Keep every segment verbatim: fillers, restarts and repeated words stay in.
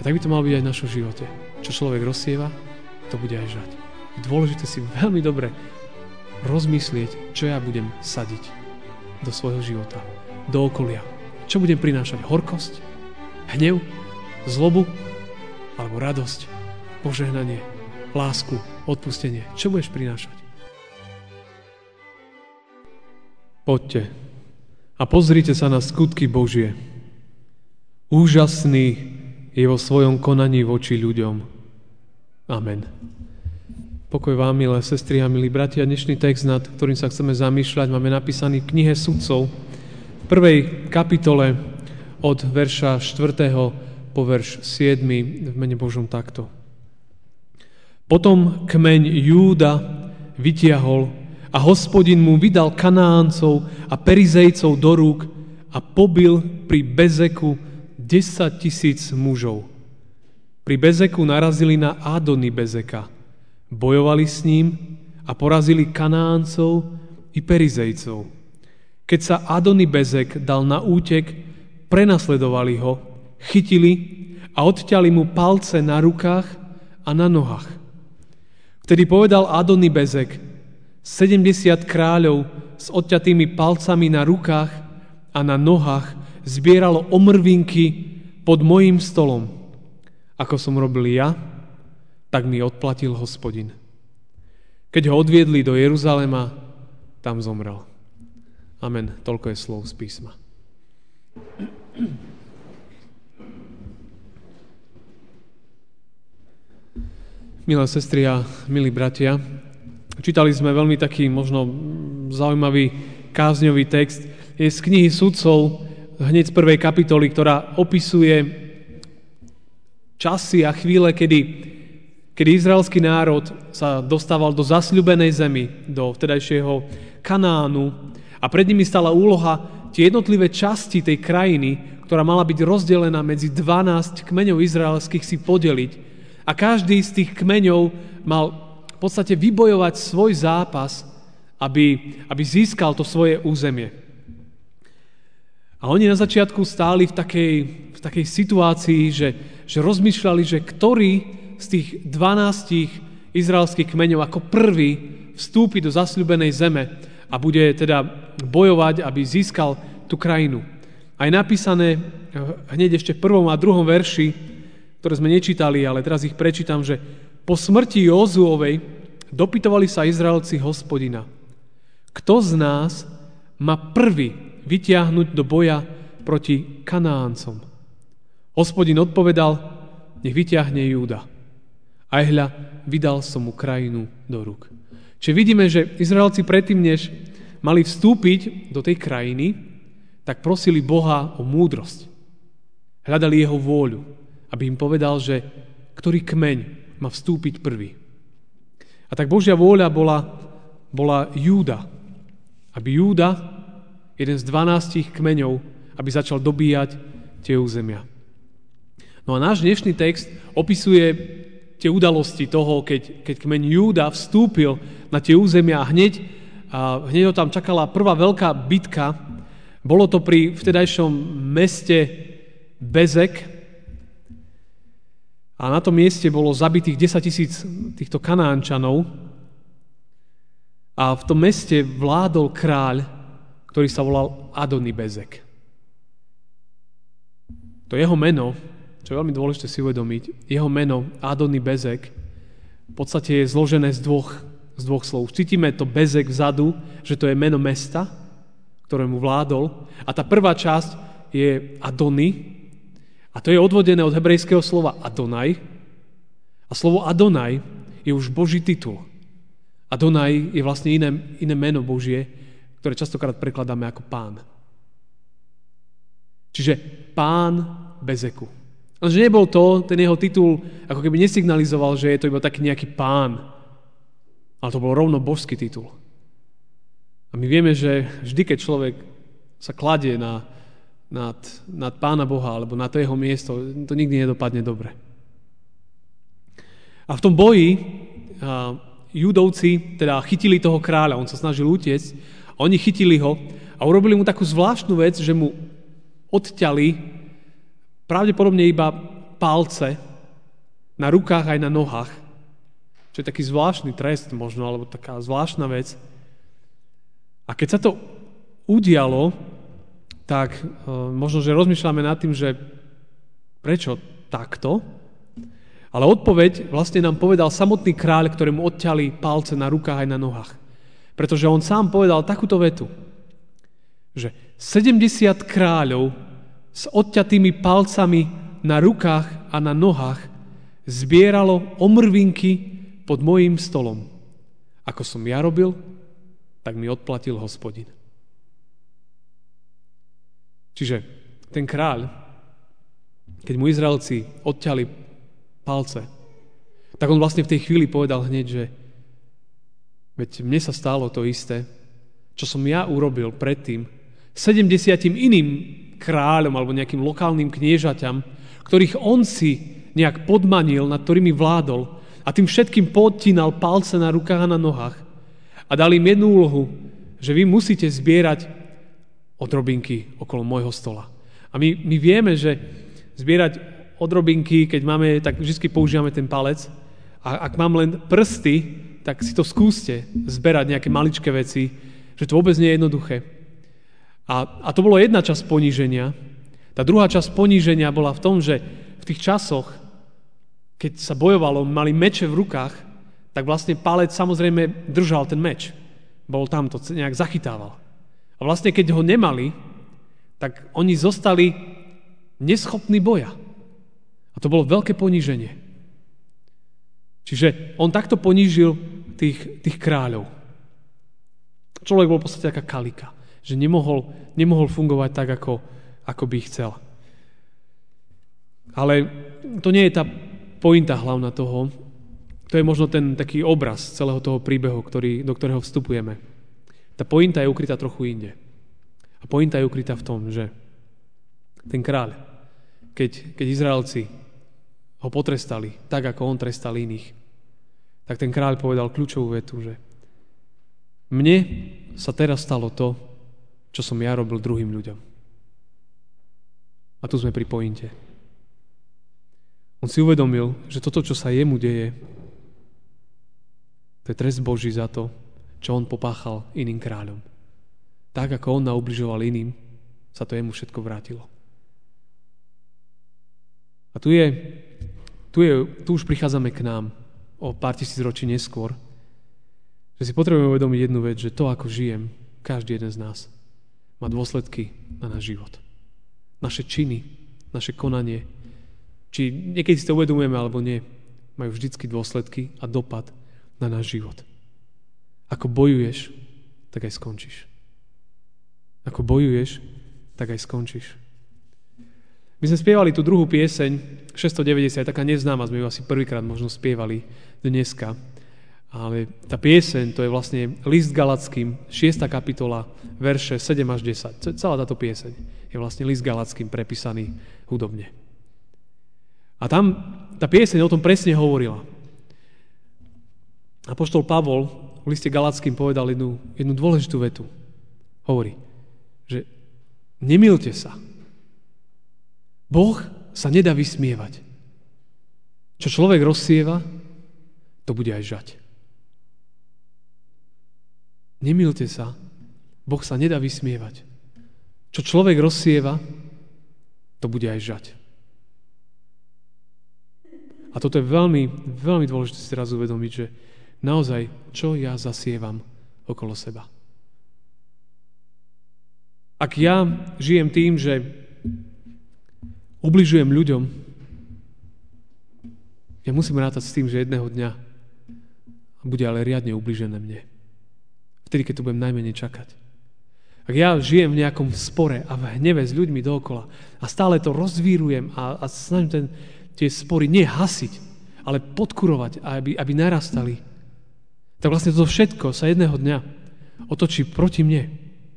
tak by to malo byť aj v našom živote. Čo človek rozsieva, to bude aj žať. Je dôležité si veľmi dobre rozmyslieť, čo ja budem sadiť do svojho života, do okolia. Čo budem prinášať? Horkosť? Hnev? Zlobu? Alebo radosť? Požehnanie? Lásku? Odpustenie? Čo budeš prinášať? Poďte a pozrite sa na skutky Božie. Úžasný je vo svojom konaní voči ľuďom. Amen. Pokoj vám, milé sestry a milí bratia. Dnešný text, nad ktorým sa chceme zamýšľať, máme napísaný v knihe Sudcov, v prvej kapitole od verša štvrtého po verš siedmy v mene Božom takto. Potom kmeň Júda vytiahol a Hospodin mu vydal Kanáncov a Perizejcov do rúk a pobil pri Bezeku desať tisíc mužov. Pri Bezeku narazili na Adony Bezeka. Bojovali s ním a porazili Kanáncov i Perizejcov. Keď sa Adony Bezek dal na útek, prenasledovali ho, chytili a odťali mu palce na rukách a na nohách. Vtedy povedal Adony Bezek: sedemdesiat kráľov s odťatými palcami na rukách a na nohách zbieralo omrvinky pod mojím stolom. Ako som robil ja, tak mi odplatil Hospodin. Keď ho odviedli do Jeruzalema, tam zomrel. Amen. Toľko je slov z písma. Milé sestry a milí bratia, čítali sme veľmi taký možno zaujímavý kázňový text. Je z knihy Sudcov, hneď z prvej kapitoly, ktorá opisuje časy a chvíle, kedy kedy izraelský národ sa dostával do zasľúbenej zemi, do vtedajšieho Kanánu a pred nimi stala úloha tie jednotlivé časti tej krajiny, ktorá mala byť rozdelená medzi dvanásť kmeňov izraelských, si podeliť. A každý z tých kmeňov mal v podstate vybojovať svoj zápas, aby, aby získal to svoje územie. A oni na začiatku stáli v takej, v takej situácii, že, že rozmýšľali, že ktorý z tých dvanástich izraelských kmeňov ako prvý vstúpi do zasľúbenej zeme a bude teda bojovať, aby získal tú krajinu. A je napísané hneď ešte v prvom a druhom verši, ktoré sme nečítali, ale teraz ich prečítam, že po smrti Józuovej dopytovali sa Izraelci Hospodina: kto z nás má prvý vytiahnuť do boja proti Kanáncom? Hospodin odpovedal: nech vytiahne Júda. Aj hľa, vydal som mu krajinu do rúk. Čiže vidíme, že Izraelci predtým, než mali vstúpiť do tej krajiny, tak prosili Boha o múdrosť. Hľadali jeho vôľu, aby im povedal, že ktorý kmeň má vstúpiť prvý. A tak Božia vôľa bola, bola Júda. Aby Júda, jeden z dvanástich kmeňov, aby začal dobíjať tie územia. No a náš dnešný text opisuje tie udalosti toho, keď, keď kmeň Júda vstúpil na tie územia a hneď, a hneď ho tam čakala prvá veľká bitka. Bolo to pri vtedajšom meste Bezek a na tom mieste bolo zabitých desaťtisíc týchto Kanánčanov a v tom meste vládol kráľ, ktorý sa volal Adony Bezek. To jeho meno, čo je veľmi dôležité si uvedomiť, jeho meno Adony Bezek v podstate je zložené z dvoch, z dvoch slov. Cítime to Bezek vzadu, že to je meno mesta, ktorému vládol. A tá prvá časť je Adony a to je odvodené od hebrejského slova Adonaj. A slovo Adonaj je už Boží titul. Adonaj je vlastne iné, iné meno Božie, ktoré častokrát prekladáme ako Pán. Čiže Pán Bezeku. Lenže nebol to, ten jeho titul ako keby nesignalizoval, že je to iba taký nejaký pán. Ale to bol rovno božský titul. A my vieme, že vždy, keď človek sa kladie na, nad, nad Pána Boha alebo na to jeho miesto, to nikdy nedopadne dobre. A v tom boji a, Judovci teda chytili toho kráľa, on sa snažil utiecť, a oni chytili ho a urobili mu takú zvláštnu vec, že mu odťali pravdepodobne iba palce na rukách aj na nohách, čo je taký zvláštny trest možno, alebo taká zvláštna vec. A keď sa to udialo, tak uh, možno, že rozmýšľame nad tým, že prečo takto? Ale odpoveď vlastne nám povedal samotný kráľ, ktorému odťali palce na rukách aj na nohách. Pretože on sám povedal takúto vetu, že sedemdesiat kráľov s odťatými palcami na rukách a na nohách zbieralo omrvinky pod mojím stolom. Ako som ja robil, tak mi odplatil Hospodin. Čiže ten kráľ, keď mu Izraelci odťali palce, tak on vlastne v tej chvíli povedal hneď, že veď mne sa stalo to isté, čo som ja urobil predtým sedemdesiatim iným kráľom alebo nejakým lokálnym kniežaťam, ktorých on si nejak podmanil, nad ktorými vládol a tým všetkým podtínal palce na rukách a na nohách a dal im jednu úlohu, že vy musíte zbierať odrobinky okolo môjho stola. A my, my vieme, že zbierať odrobinky, keď máme, tak vždy používame ten palec a ak mám len prsty, tak si to skúste zberať nejaké maličké veci, že to vôbec nie je jednoduché. A, a to bolo jedna časť poníženia. Tá druhá časť poníženia bola v tom, že v tých časoch, keď sa bojovalo, mali meče v rukách, tak vlastne palec samozrejme držal ten meč. Bol tam, to nejak zachytával. A vlastne keď ho nemali, tak oni zostali neschopní boja. A to bolo veľké poníženie. Čiže on takto ponížil tých, tých kráľov. Človek bol v podstate taká kalika, že nemohol, nemohol fungovať tak, ako, ako by chcel. Ale to nie je tá pointa hlavná toho. To je možno ten taký obraz celého toho príbehu, ktorý, do ktorého vstupujeme. Tá pointa je ukrytá trochu inde. A pointa je ukrytá v tom, že ten kráľ, keď, keď Izraelci ho potrestali, tak ako on trestal iných, tak ten kráľ povedal kľúčovú vetu, že mne sa teraz stalo to, čo som ja robil druhým ľuďom. A tu sme pri pointe. On si uvedomil, že toto, čo sa jemu deje, to je trest Boží za to, čo on popáchal iným kráľom. Tak, ako on naubližoval iným, sa to jemu všetko vrátilo. A tu je, tu je, tu už prichádzame k nám o pár tisíc ročí neskôr, že si potrebujeme uvedomiť jednu vec, že to, ako žijem, každý jeden z nás, má dôsledky na náš život. Naše činy, naše konanie, či niekedy si to uvedomujeme alebo nie, majú vždycky dôsledky a dopad na náš život. Ako bojuješ, tak aj skončíš. Ako bojuješ, tak aj skončíš. My sme spievali tú druhú pieseň, šesťstodeväťdesiat, taká neznáma, sme ju asi prvýkrát možno spievali dneska. Ale tá pieseň, to je vlastne list Galackým, šiesta kapitola, verše sedem až desať. Celá táto pieseň je vlastne list Galackým prepísaný hudobne. A tam tá pieseň o tom presne hovorila. Apoštol Pavol v liste Galackým povedal jednu, jednu dôležitú vetu. Hovorí, že nemýlte sa. Boh sa nedá vysmievať. Čo človek rozsieva, to bude aj žať. Nemýlte sa. Boh sa nedá vysmievať. Čo človek rozsieva, to bude aj žať. A toto je veľmi, veľmi dôležité si teraz uvedomiť, že naozaj, čo ja zasievam okolo seba. Ak ja žijem tým, že ubližujem ľuďom, ja musím rátať s tým, že jedného dňa bude ale riadne ubližené mne. Vtedy, keď tu budem najmenej čakať. Ak ja žijem v nejakom spore a v hneve s ľuďmi dookola a stále to rozvírujem a, a snažím ten, tie spory nie hasiť, ale podkurovať, aby, aby narastali, tak vlastne toto všetko sa jedného dňa otočí proti mne.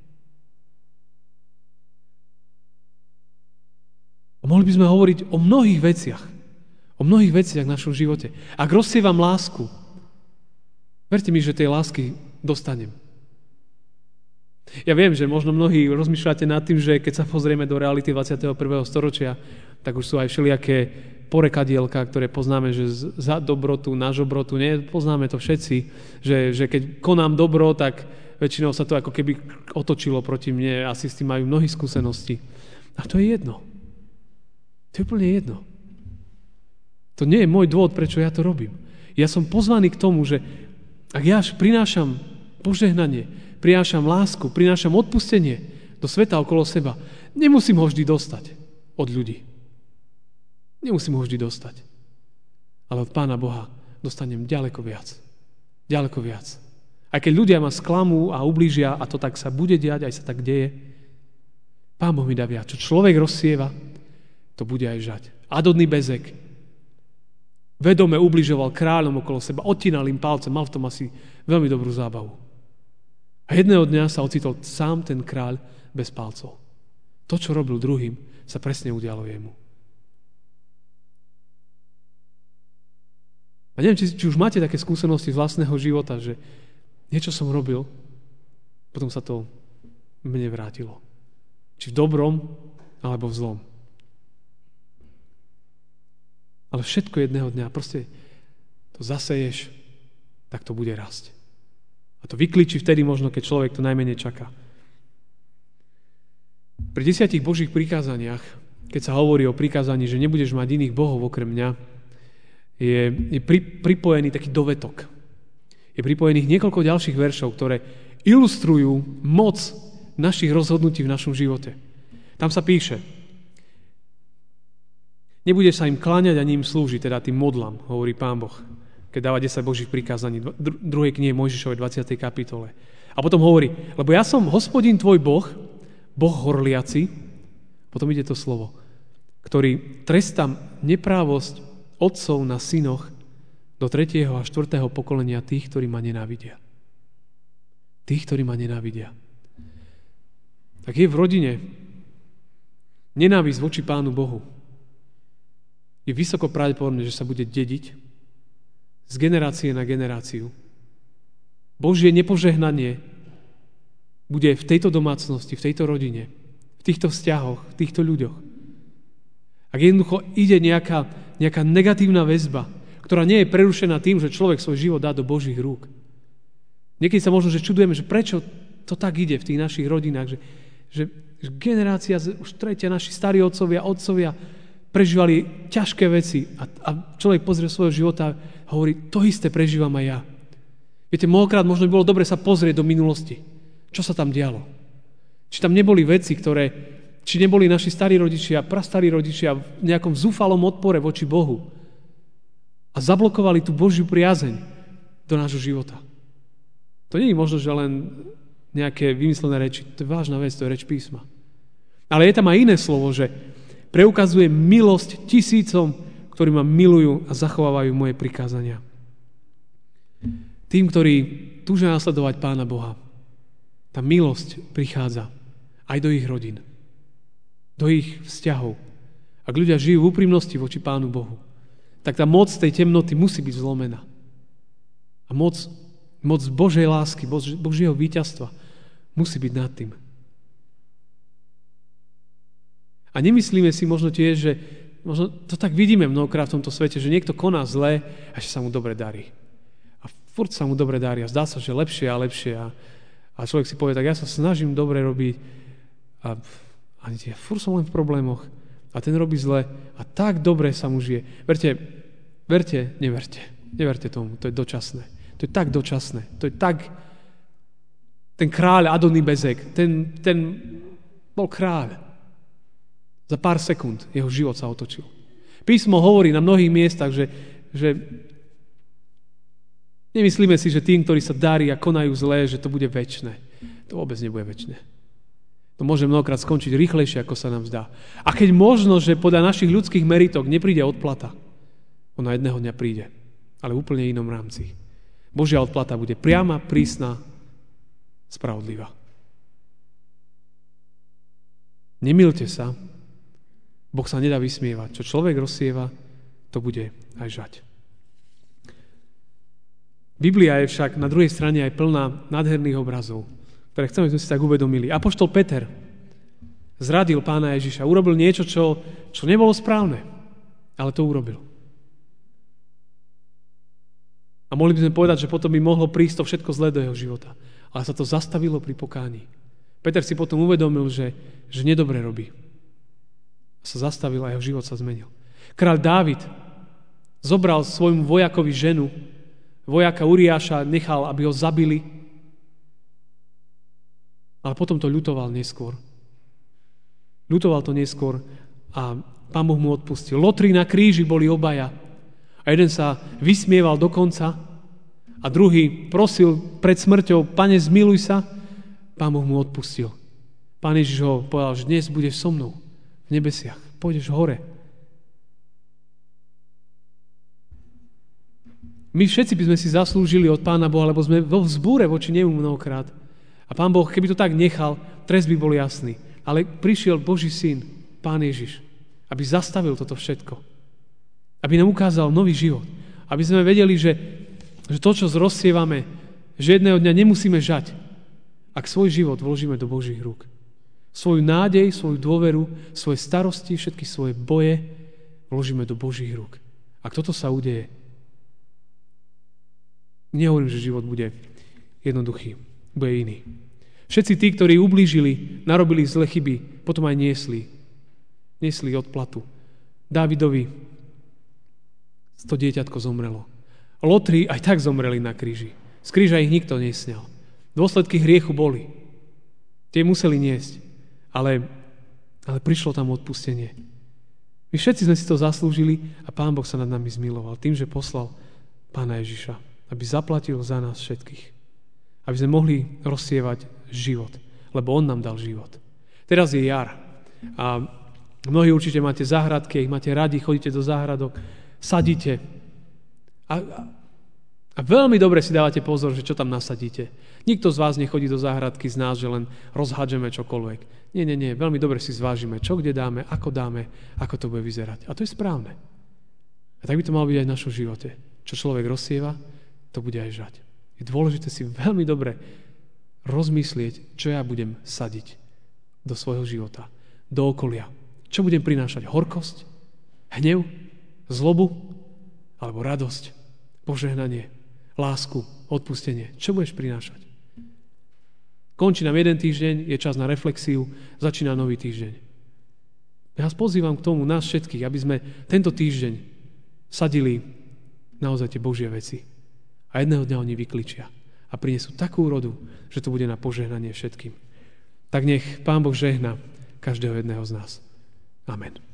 A mohli by sme hovoriť o mnohých veciach. O mnohých veciach v našom živote. Ak rozsievam lásku, verte mi, že tej lásky dostanem. Ja viem, že možno mnohí rozmýšľate nad tým, že keď sa pozrieme do reality dvadsiateho prvého storočia, tak už sú aj všelijaké porekadielka, ktoré poznáme, že za dobrotu, na žobrotu, nie? Poznáme to všetci, že, že keď konám dobro, tak väčšinou sa to ako keby otočilo proti mne, asi s tým majú mnohé skúsenosti. A to je jedno. To je úplne jedno. To nie je môj dôvod, prečo ja to robím. Ja som pozvaný k tomu, že ak ja prinášam požehnanie, prinášam lásku, prinášam odpustenie do sveta okolo seba, nemusím ho vždy dostať od ľudí. Nemusím ho vždy dostať. Ale od Pána Boha dostanem ďaleko viac. Ďaleko viac. Aj keď ľudia ma sklamú a ublížia, a to tak sa bude diať, aj sa tak deje, Pán Boh mi dá viac. Čo človek rozsieva, to bude aj žať. Adonný Bezek vedome ubližoval kráľom okolo seba, odtínal im palce, mal v tom asi veľmi dobrú zábavu. A jedného dňa sa ocitol sám ten kráľ bez palcov. To, čo robil druhým, sa presne udialo jemu. A neviem, či, či už máte také skúsenosti z vlastného života, že niečo som robil, potom sa to mne vrátilo. Či v dobrom, alebo v zlom. Ale všetko jedného dňa, proste to zaseješ, tak to bude rásť. A to vykličí vtedy možno, keď človek to najmenej čaká. Pri desiatich Božích prikázaniach, keď sa hovorí o prikázaní, že nebudeš mať iných bohov okrem mňa, je, je pri, pripojený taký dovetok. Je pripojených niekoľko ďalších veršov, ktoré ilustrujú moc našich rozhodnutí v našom živote. Tam sa píše: nebudeš sa im kláňať ani im slúžiť, teda tým modlám, hovorí Pán Boh, keď dáva desať Božích prikázaní v druhej knihe Mojžišovej dvadsiatej kapitole. A potom hovorí: lebo ja som Hospodin tvoj Boh, Boh horliaci, potom ide to slovo, ktorý trestá neprávosť otcov na synoch do tretieho a štvrtého pokolenia tých, ktorí ma nenávidia. Tých, ktorí ma nenávidia. Tak je v rodine nenávisť voči Pánu Bohu. Je vysoko pravdepodobné, že sa bude dediť z generácie na generáciu. Božie nepožehnanie bude v tejto domácnosti, v tejto rodine, v týchto vzťahoch, v týchto ľuďoch. Ak jednoducho ide nejaká, nejaká negatívna väzba, ktorá nie je prerušená tým, že človek svoj život dá do Božích rúk. Niekedy sa možno že čudujeme, že prečo to tak ide v tých našich rodinách, že, že, že generácia, už tretia, naši starí otcovia, otcovia prežívali ťažké veci a, a človek pozrie svojho života a hovorí, to isté prežívam aj ja. Viete, mnohokrát možno by bolo dobre sa pozrieť do minulosti. Čo sa tam dialo? Či tam neboli veci, ktoré, či neboli naši starí rodičia, prastarí rodičia v nejakom zúfalom odpore voči Bohu a zablokovali tú Božiu priazeň do nášho života. To nie je možno, že len nejaké vymyslené reči. To je vážna vec, to je reč písma. Ale je tam aj iné slovo, že preukazuje milosť tisícom, ktorí ma milujú a zachovávajú moje prikázania. Tým, ktorí túžia nasledovať Pána Boha, tá milosť prichádza aj do ich rodín, do ich vzťahov. Ak ľudia žijú v úprimnosti voči Pánu Bohu, tak tá moc tej temnoty musí byť zlomená. A moc, moc Božej lásky, Bož, Božieho víťazstva musí byť nad tým. A nemyslíme si možno tiež, že možno to tak vidíme mnohokrát v tomto svete, že niekto koná zle a že sa mu dobre darí. A furt sa mu dobre darí a zdá sa, že lepšie a lepšie. A, a človek si povie, tak ja sa snažím dobre robiť a, a ja furt som len v problémoch a ten robí zle a tak dobre sa mu žije. Verte, verte, neverte. Neverte tomu, to je dočasné. To je tak dočasné. To je tak... Ten kráľ Adonný Bezek, ten, ten bol kráľ. Za pár sekúnd jeho život sa otočil. Písmo hovorí na mnohých miestach, že, že nemyslíme si, že tým, ktorí sa darí a konajú zlé, že to bude večné. To vôbec nebude večné. To môže mnohokrát skončiť rýchlejšie, ako sa nám zdá. A keď možno, že podľa našich ľudských meritok nepríde odplata, ona jedného dňa príde, ale v úplne inom rámci. Božia odplata bude priama, prísna, spravodlivá. Nemýlte sa, Boh sa nedá vysmievať. Čo človek rozsieva, to bude aj žať. Biblia je však na druhej strane aj plná nádherných obrazov, ktoré chceme, aby sme si tak uvedomili. Apoštol Peter zradil Pána Ježiša, urobil niečo, čo, čo nebolo správne. Ale to urobil. A mohli by sme povedať, že potom by mohlo prísť to všetko zlé do jeho života. Ale sa to zastavilo pri pokáni. Peter si potom uvedomil, že, že nedobre robí. A sa zastavil a jeho život sa zmenil. Kráľ Dávid zobral svojmu vojakovi ženu, vojaka Uriáša, nechal, aby ho zabili, ale potom to ľutoval neskôr. Ľutoval to neskôr a Pán Boh mu odpustil. Lotri na kríži boli obaja. A jeden sa vysmieval dokonca a druhý prosil pred smrťou: Pane, zmiluj sa. Pán Boh mu odpustil. Pán Ježiš ho povedal, že dnes budeš so mnou v nebesiach. Pôjdeš hore. My všetci by sme si zaslúžili od Pána Boha, lebo sme vo vzbúre voči nemu mnohokrát. A Pán Boh, keby to tak nechal, trest by bol jasný. Ale prišiel Boží syn, Pán Ježiš, aby zastavil toto všetko. Aby nám ukázal nový život. Aby sme vedeli, že, že to, čo zrozsievame, že jedného dňa nemusíme žať, ak svoj život vložíme do Božích rúk. Svoju nádej, svoju dôveru, svoje starosti, všetky svoje boje vložíme do Božích rúk. Ak toto sa udeje, nehovorím, že život bude jednoduchý, bude iný. Všetci tí, ktorí ublížili, narobili zlé chyby, potom aj niesli. Niesli odplatu. Dávidovi to dieťatko zomrelo. Lotri aj tak zomreli na kríži. Z kríža ich nikto nesňal. Dôsledky hriechu boli. Tie museli niesť. Ale, ale prišlo tam odpustenie. My všetci sme si to zaslúžili a Pán Boh sa nad nami zmiloval tým, že poslal Pána Ježiša, aby zaplatil za nás všetkých. Aby sme mohli rozsievať život, lebo on nám dal život. Teraz je jar a mnohí určite máte záhradky, ich máte radi, chodíte do záhradok, sadíte a, a veľmi dobre si dávate pozor, že čo tam nasadíte. Nikto z vás nechodí do záhradky z nás, že len rozhádžeme čokoľvek. Nie, nie, nie, veľmi dobre si zvážime, čo kde dáme, ako dáme, ako to bude vyzerať. A to je správne. A tak by to malo byť aj v našom živote. Čo človek rozsieva, to bude aj žať. Je dôležité si veľmi dobre rozmyslieť, čo ja budem sadiť do svojho života, do okolia. Čo budem prinášať? Horkosť? Hnev? Zlobu? Alebo radosť? Požehnanie? Lásku? Odpustenie? Čo budeš prinášať? Končí nám jeden týždeň, je čas na reflexiu, začína nový týždeň. Ja vás pozývam k tomu, nás všetkých, aby sme tento týždeň sadili naozaj tie Božie veci. A jedného dňa oni vykličia a prinesú takú rodu, že to bude na požehnanie všetkým. Tak nech Pán Boh žehna každého jedného z nás. Amen.